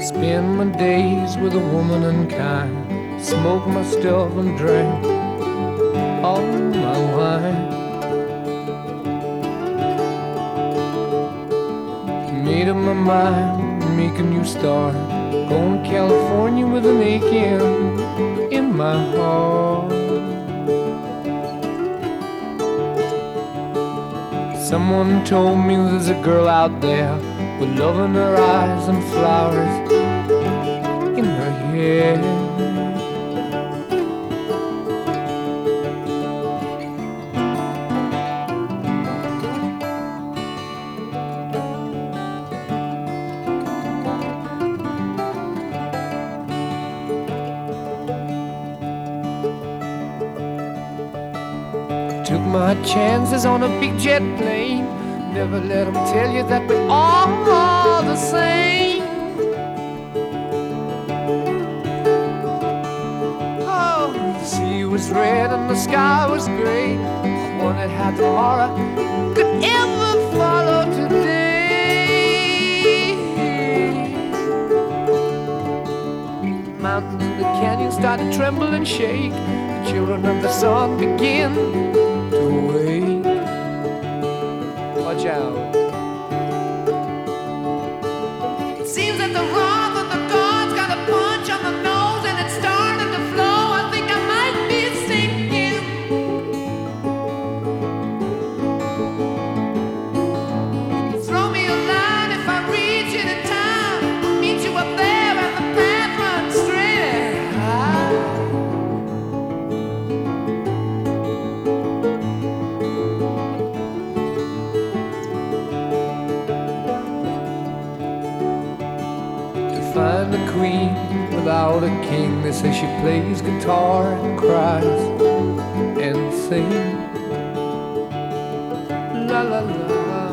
Spend my days with a woman unkind, smoke my stuff and drink all my wine. Made up my mind, make a new start, going to California with an aching in my heart. Someone told me there's a girl out there with love in her eyes and flowers in her hair. Took my chances on a big jet plane. Never let them tell you that we're all the same. Oh, the sea was red and the sky was gray. I wondered how tomorrow could ever follow today. Mountains and the canyons started to tremble and shake. The children of the sun begin to wake. Watch out. It seems that the wrath of the gods got a punch on the nose and it's starting to flow. I think I might be sinking. Throw me a line if I reach it in time. Meet you up there and the path runs straight and high. Find a queen without a king. They say she plays guitar and cries and sings. La la la.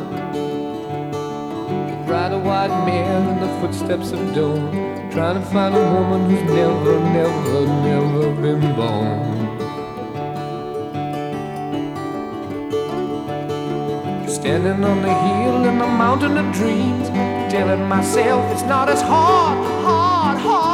Ride a white mare in the footsteps of dawn, trying to find a woman who's never, never, never been born. Standing on the hill in the mountain of dreams, telling myself it's not as hard